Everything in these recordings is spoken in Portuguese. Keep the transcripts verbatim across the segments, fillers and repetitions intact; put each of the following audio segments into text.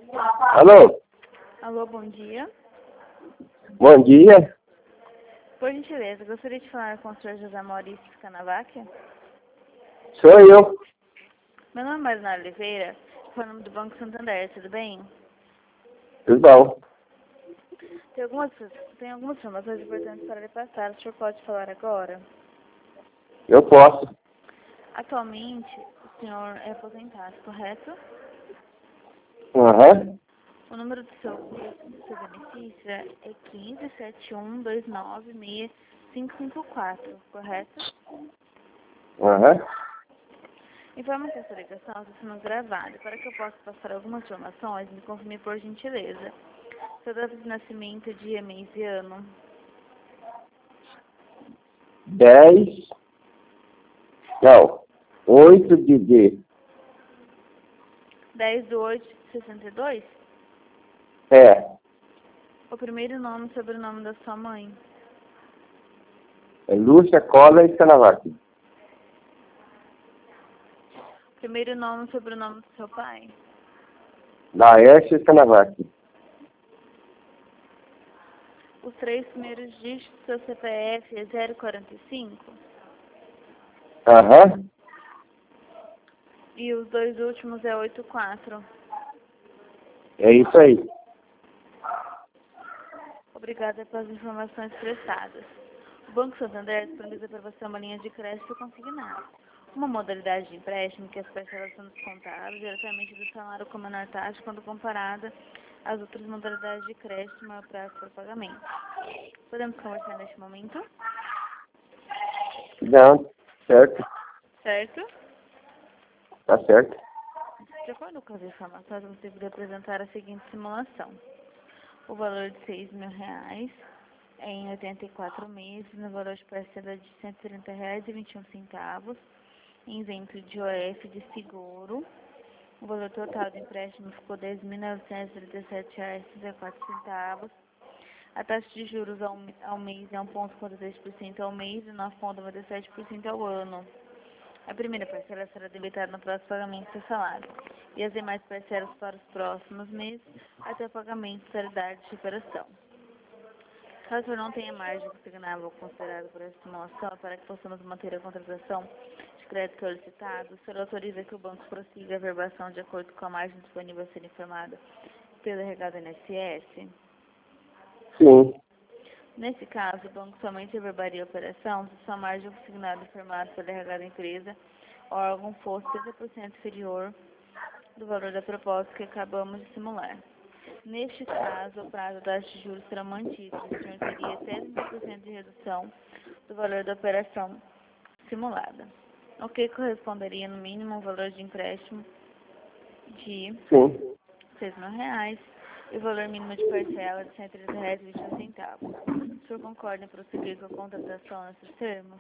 Alô? Alô, bom dia. Bom dia. Por gentileza, gostaria de falar com o senhor José Maurício Canavac. Sou eu. Meu nome é Marina Oliveira, sou o nome do Banco Santander, tudo bem? Tudo bom? Tem algumas, tem algumas informações importantes para lhe passar, o senhor pode falar agora? Eu posso. Atualmente, o senhor é aposentado, correto? Aham. O número do seu, do seu benefício é quinze, sete um, dois nove, seis cinco cinco quatro, correto? Aham. Informa que essa ligação está sendo gravada. Para que eu possa passar algumas informações, me confirme por gentileza. Seu data de nascimento, dia, mês e ano. Dez. Não. Oito de D. dez de oito de sessenta e dois? É. O primeiro nome e sobrenome da sua mãe. É Lúcia Cola e Canavac. Primeiro nome e sobrenome do seu pai. Laércio Canavac. Os três primeiros dígitos do seu C P F é zero quarenta e cinco? Aham. E os dois últimos é oitenta e quatro. É isso aí. Obrigada pelas informações prestadas. O Banco Santander disponibiliza para você uma linha de crédito consignado. Uma modalidade de empréstimo que as parcelas são descontadas diretamente do salário com menor taxa quando comparada às outras modalidades de crédito e maior prazo para pagamento. Podemos conversar neste momento? Não. Certo. Certo? Tá certo. De acordo com as informações, você poderia apresentar a seguinte simulação. O valor de seis mil reais em oitenta e quatro meses, no valor de parcela de cento e trinta reais e vinte e um centavos, isento de O F de seguro. O valor total do empréstimo ficou dez mil novecentos e trinta e sete reais e trinta e quatro centavos. A taxa de juros ao, ao mês é um vírgula cinquenta e três por cento ao mês e nove vírgula noventa e sete por cento ao ano. A primeira parcela será debitada no próximo pagamento do seu salário, e as demais parcelas para os próximos meses, até o pagamento da totalidade de operação. Caso o senhor não tenha margem consignável considerada por essa simulação, para que possamos manter a contratação de crédito solicitado, o senhor autoriza que o banco prossiga a verbação de acordo com a margem disponível a ser informada pelo R H do I N S S? Sim. Nesse caso, o banco somente averbaria a operação se sua margem consignada informada pelo R H da empresa ou órgão fosse setenta por cento inferior do valor da proposta que acabamos de simular. Neste caso, o prazo da taxa de juros será mantido e o senhor teria até trinta por cento de redução do valor da operação simulada, o que corresponderia no mínimo a um valor de empréstimo de Sim. seis mil reais e o valor mínimo de parcela de cento e trinta reais e vinte e um centavos. O senhor concorda em prosseguir com a contratação nesses termos?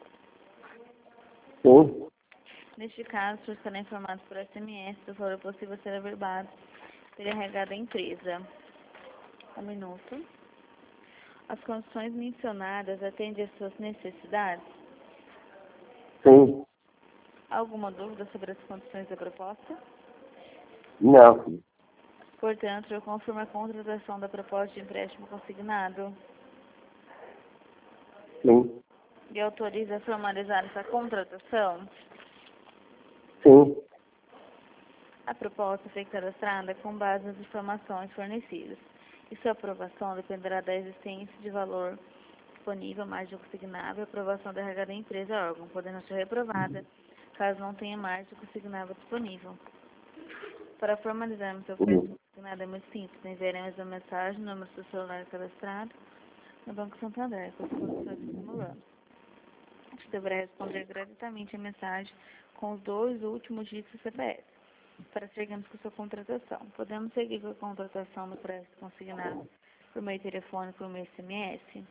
Sim. Neste caso, o senhor será informado por S M S do valor possível a ser averbado pelo R H da empresa. Um minuto. As condições mencionadas atendem às suas necessidades? Sim. Alguma dúvida sobre as condições da proposta? Não. Portanto, eu confirmo a contratação da proposta de empréstimo consignado Sim. e autoriza a formalizar essa contratação. Sim. A proposta foi cadastrada com base nas informações fornecidas e sua aprovação dependerá da existência de valor disponível, margem consignável e aprovação da R H da empresa órgão, podendo ser reprovada caso não tenha margem consignável disponível. Para formalizarmos o empréstimo consignado é muito simples, enviaremos uma mensagem no número do celular cadastrado no Banco Santander, com as condições simulando. Você deverá responder gratuitamente a mensagem com os dois últimos dígitos do C P F. Para seguirmos com sua contratação, podemos seguir com a contratação do empréstimo consignado por meio telefônico ou por meio S M S? Sim.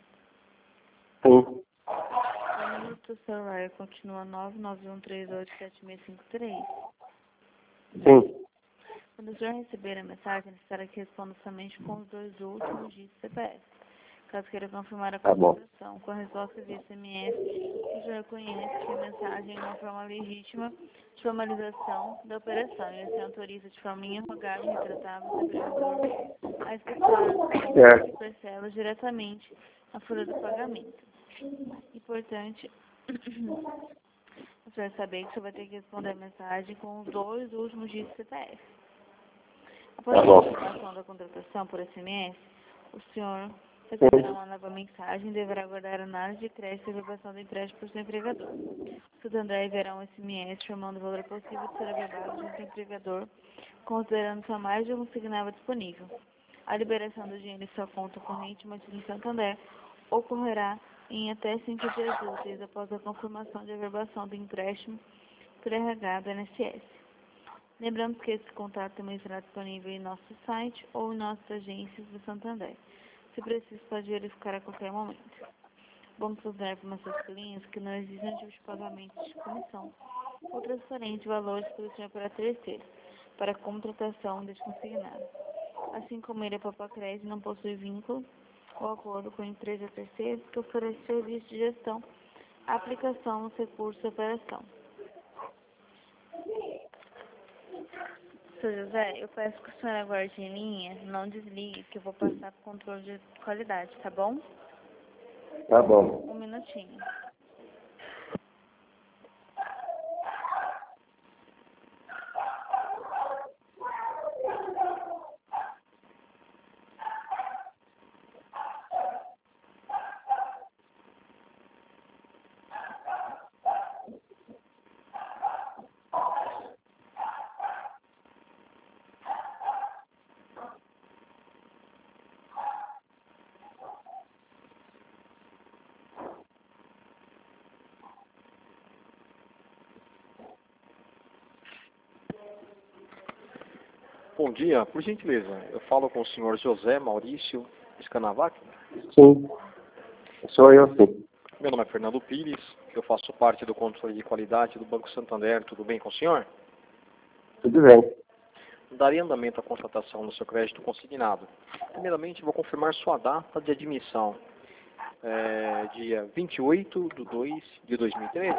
O número do seu celular continua nove nove um três oito sete seis cinco três. Sim. Quando o senhor receber a mensagem, necessário que responda somente com os dois últimos dígitos do C P F. Caso queira confirmar a Tá bom. contratação com a resposta via S M S, o senhor reconhece que a mensagem é uma forma legítima de formalização da operação e assim autoriza de forma irrogável e retratável o empregador a executar Certo. as parcelas diretamente na folha do pagamento. Importante o senhor saber que o senhor vai ter que responder a mensagem com os dois últimos dias do C P F. Após Tá a bom. confirmação da contratação por S M S, o senhor receberá uma nova mensagem e deverá aguardar a análise de crédito e aprovação do empréstimo por seu empregador. O Santander enviará um S M S informando o valor possível de ser averbado junto ao empregador, considerando só mais de um consignável disponível. A liberação do dinheiro em sua conta corrente mantida em Santander ocorrerá em até cinco dias úteis após a confirmação de averbação do empréstimo por R H do I N S S. Lembramos que esse contato também será disponível em nosso site ou em nossas agências do Santander. Se preciso, pode verificar a qualquer momento. Vamos considerar informações clientes que não exigem nenhum tipo de pagamento de comissão ou transferência de valores pelo senhor para terceiro, para contratação deste consignado. Assim como ele é Papacrédito, não possui vínculo ou acordo com a empresa terceira que oferece serviço de gestão, aplicação dos recursos e operação. Seu José, eu peço que o senhor aguarde em linha, não desligue, que eu vou passar para o controle de qualidade, tá bom? Tá bom. Um minutinho. Bom dia, por gentileza, eu falo com o senhor José Maurício Scanavac. Sim. Sou eu, sim. Meu nome é Fernando Pires, eu faço parte do controle de qualidade do Banco Santander. Tudo bem com o senhor? Tudo bem. Daria andamento à contratação do seu crédito consignado. Primeiramente, vou confirmar sua data de admissão. É, dia vinte e oito de dois de dois mil e treze.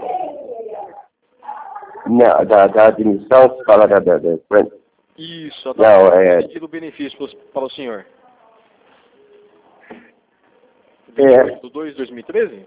Não, da, da admissão, você fala da... da, da... Isso, a Não, data é... de pedido benefício para o- para o senhor. É. vinte e oito de dois de dois mil e treze?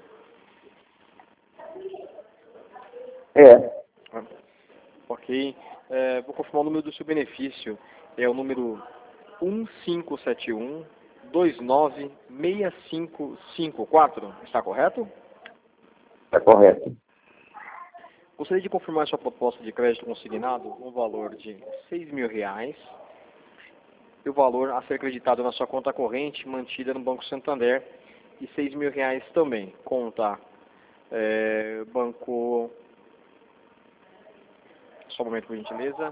É. Ah, ok. É, vou confirmar o número do seu benefício. É o número um cinco sete um dois nove seis cinco cinco quatro. Está correto? Tá correto. Gostaria de confirmar sua proposta de crédito consignado no valor de seis mil reais e o valor a ser acreditado na sua conta corrente mantida no Banco Santander de seis mil reais também. Conta é, Banco... Só um momento, por gentileza.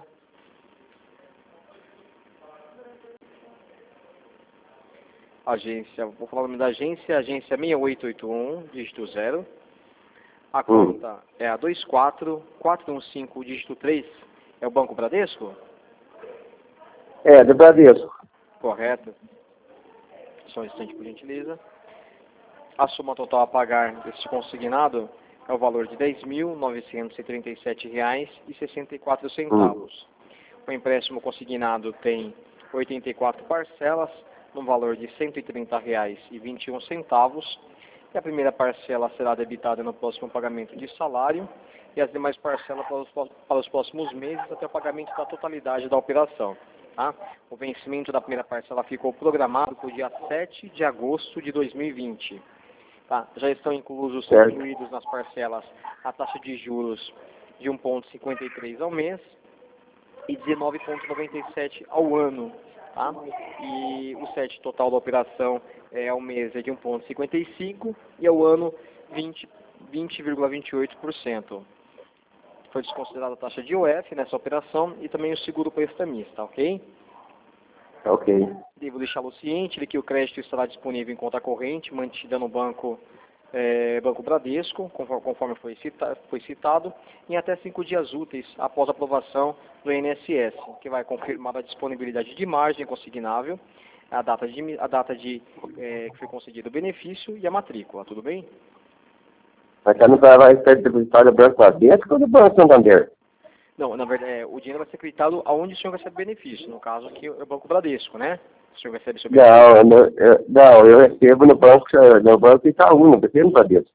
Agência, vou falar o nome da agência, agência seis oito oito um, dígito zero. A conta é a dois quatro quatro um cinco, dígito três. É o Banco Bradesco? É, do Bradesco. Correto. Só um instante, por gentileza. A soma total a pagar deste consignado é o valor de dez mil novecentos e trinta e sete reais e sessenta e quatro centavos. O empréstimo consignado tem oitenta e quatro parcelas, no valor de cento e trinta reais e vinte e um centavos. E a primeira parcela será debitada no próximo pagamento de salário e as demais parcelas para os, para os próximos meses até o pagamento da totalidade da operação. Tá? O vencimento da primeira parcela ficou programado para o dia sete de agosto de dois mil e vinte. Tá? Já estão inclusos, Certo. incluídos nas parcelas a taxa de juros de um vírgula cinquenta e três ao mês e dezenove vírgula noventa e sete ao ano. Tá? E o sete total da operação é ao mês é de um vírgula cinquenta e cinco e ao ano vinte vírgula vinte e oito por cento. Foi desconsiderada a taxa de I O F nessa operação e também o seguro prestamista, ok? Ok. Devo deixá-lo ciente de que o crédito estará disponível em conta corrente, mantida no banco, é, banco Bradesco, conforme, conforme foi, cita, foi citado, em até cinco dias úteis após a aprovação do I N S S, que vai confirmar a disponibilidade de margem consignável, a data de, a data de é, que foi concedido o benefício e a matrícula, tudo bem? Mas tá no, vai ser depositado do Banco Bradesco ou do Banco Santander? Não, na verdade, é, o dinheiro vai ser acreditado aonde o senhor recebe benefício, no caso aqui é o Banco Bradesco, né? O senhor recebe seu benefício? Não, eu, não- eu, não, eu recebo no Banco, no banco Itaú, não recebo no Bradesco.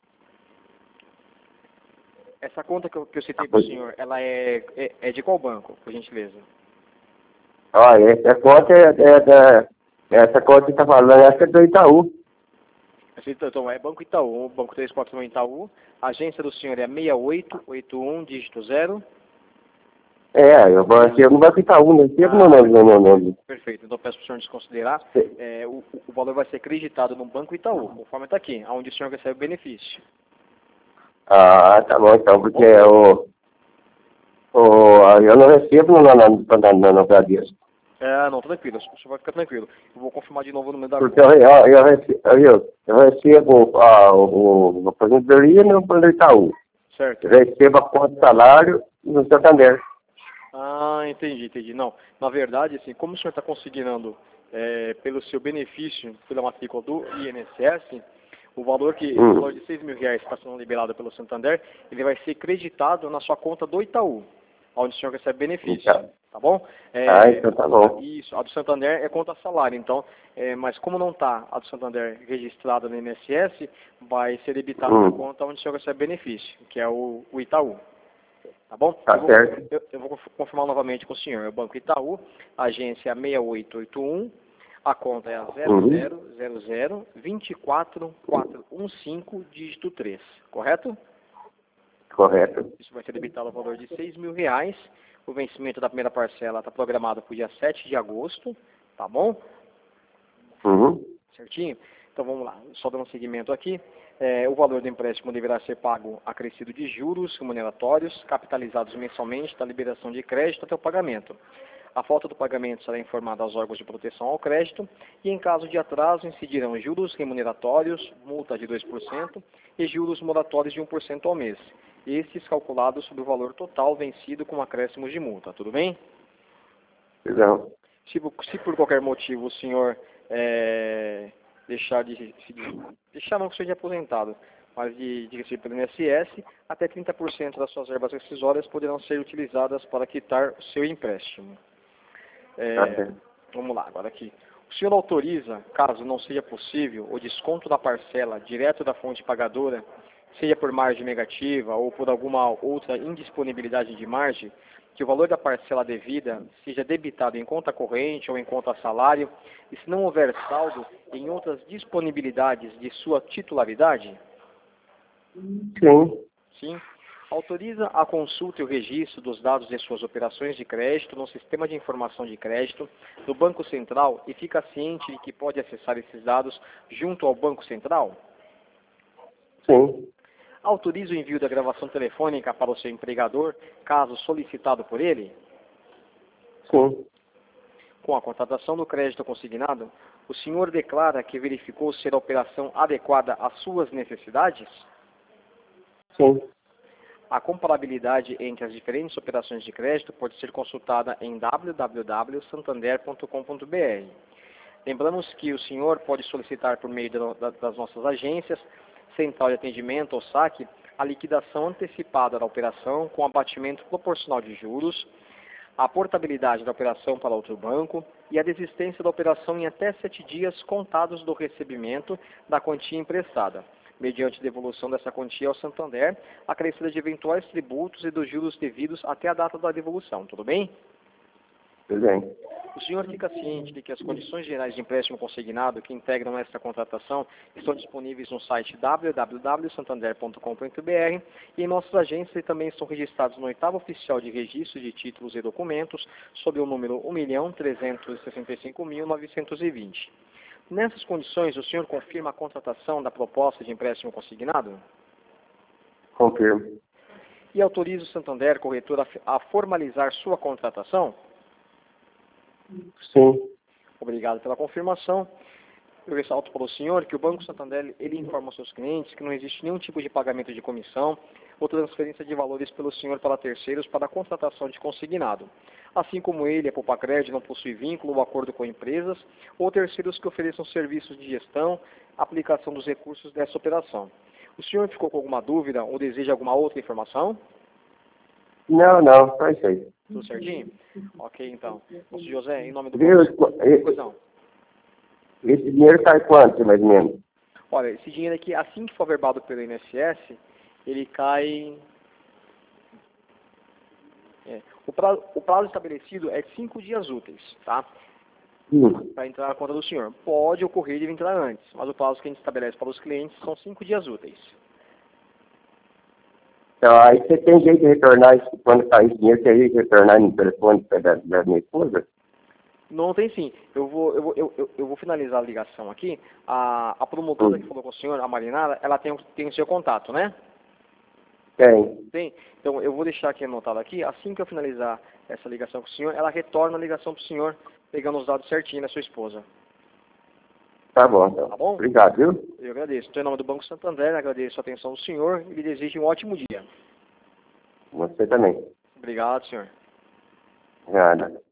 Essa conta que eu, que eu citei para o senhor, ela é, é, é de qual banco, por gentileza? Olha, essa conta é, é da... Essa conta que você está falando, essa é do Itaú. Então, é Banco Itaú, Banco três quatro um Itaú, a agência do senhor é seis oito oito um, dígito zero. É, eu vou recebo no Banco Itaú, não recebo no nome, no meu nome. Perfeito, então peço para o senhor desconsiderar, é, o, o valor vai ser acreditado no Banco Itaú, conforme está aqui, onde o senhor recebe o benefício. Ah, tá bom, então, porque o... o eu não recebo no, no, no, no, no Bradesco. É, não, tranquilo, o senhor vai ficar tranquilo. Eu vou confirmar de novo o número da Porque eu, conta. eu, eu, recebo, eu, eu recebo ah, o, o aposentadoria no Banco Itaú. Certo. Eu recebo a conta de salário no Santander. Ah, entendi, entendi. Não, na verdade, assim, como o senhor está consignando é, pelo seu benefício, pela matrícula do I N S S, o valor que, Hum. o valor de seis mil reais que está sendo liberado pelo Santander, ele vai ser creditado na sua conta do Itaú, onde o senhor recebe benefício, Então. tá bom? É, Ah, então tá bom. Isso, a do Santander é conta salário, então, é, mas como não está a do Santander registrada no I N S S, vai ser debitada Hum. na conta onde o senhor recebe benefício, que é o, o Itaú. Tá bom? Tá eu, vou, certo. eu, eu vou confirmar novamente com o senhor. É o Banco Itaú, agência seis oito oito um, a conta é a zero zero zero zero dois quatro quatro um cinco, dígito três, correto? Correto. Isso vai ser debitado o valor de seis mil reais. O vencimento da primeira parcela está programado para o dia sete de agosto, tá bom? Uhum. Certinho? Então vamos lá, só dando um seguimento aqui. É, o valor do empréstimo deverá ser pago acrescido de juros remuneratórios, capitalizados mensalmente da liberação de crédito até o pagamento. A falta do pagamento será informada aos órgãos de proteção ao crédito e, em caso de atraso, incidirão juros remuneratórios, multa de dois por cento e juros moratórios de um por cento ao mês. Estes calculados sobre o valor total vencido com acréscimos de multa. Tudo bem? Não. Se, se por qualquer motivo o senhor é, deixar de se deixar não que seja aposentado, mas de, de receber pelo I N S S, até trinta por cento das suas verbas rescisórias poderão ser utilizadas para quitar o seu empréstimo. É, Tá certo. vamos lá, agora aqui. O senhor autoriza, caso não seja possível, o desconto da parcela direto da fonte pagadora, seja por margem negativa ou por alguma outra indisponibilidade de margem, que o valor da parcela devida seja debitado em conta corrente ou em conta salário, e se não houver saldo em outras disponibilidades de sua titularidade? Sim. Sim. Autoriza a consulta e o registro dos dados de suas operações de crédito no Sistema de Informação de Crédito do Banco Central e fica ciente de que pode acessar esses dados junto ao Banco Central? Sim. Autoriza o envio da gravação telefônica para o seu empregador, caso solicitado por ele? Sim. Com a contratação do crédito consignado, o senhor declara que verificou ser a operação adequada às suas necessidades? Sim. A comparabilidade entre as diferentes operações de crédito pode ser consultada em w w w ponto santander ponto com ponto b r. Lembramos que o senhor pode solicitar por meio da, das nossas agências, Central de Atendimento ou saque, a liquidação antecipada da operação com abatimento proporcional de juros, a portabilidade da operação para outro banco e a desistência da operação em até sete dias contados do recebimento da quantia emprestada, mediante devolução dessa quantia ao Santander, acrescida de eventuais tributos e dos juros devidos até a data da devolução. Tudo bem? Tudo bem. O senhor fica ciente de que as condições gerais de empréstimo consignado que integram esta contratação estão disponíveis no site w w w ponto santander ponto com ponto b r e em nossas agências também estão registrados no oitavo oficial de registro de títulos e documentos sob o número um milhão trezentos e sessenta e cinco mil novecentos e vinte. Nessas condições, o senhor confirma a contratação da proposta de empréstimo consignado? Confirmo. E autoriza o Santander Corretora a formalizar sua contratação? Sim. Obrigado pela confirmação. Eu ressalto para o senhor que o Banco Santander ele informa aos seus clientes que não existe nenhum tipo de pagamento de comissão ou transferência de valores pelo senhor para terceiros para a contratação de consignado. assim como ele, a Poupa Crédito, não possui vínculo ou acordo com empresas ou terceiros que ofereçam serviços de gestão, aplicação dos recursos dessa operação. O senhor ficou com alguma dúvida ou deseja alguma outra informação? Não, não, só isso aí. Tudo certinho? Ok, então. Moço José, em nome do Viu? banco... Pois não. Esse dinheiro cai quanto, mais ou menos? Olha, esse dinheiro aqui, assim que for averbado pelo I N S S, ele cai... É, o, prazo, o prazo estabelecido é de cinco dias úteis, tá? Hum. Para entrar na conta do senhor. Pode ocorrer de entrar antes, mas o prazo que a gente estabelece para os clientes são cinco dias úteis. Então, aí você tem jeito de retornar, isso, quando cair esse dinheiro, tem jeito de retornar no telefone da, da minha esposa? Não tem sim. Eu vou, eu vou, eu, eu, eu vou finalizar a ligação aqui. A, a promotora Hum. que falou com o senhor, a Marinara, ela tem, tem o seu contato, né? Tem. Tem. Então, eu vou deixar aqui anotado aqui. Assim que eu finalizar essa ligação com o senhor, ela retorna a ligação para o senhor, pegando os dados certinho da sua esposa. Tá bom, então. Tá bom? Obrigado, viu? Eu agradeço. Estou em nome do Banco Santander, agradeço a atenção do senhor e lhe desejo um ótimo dia. Você também. Obrigado, senhor. Nada.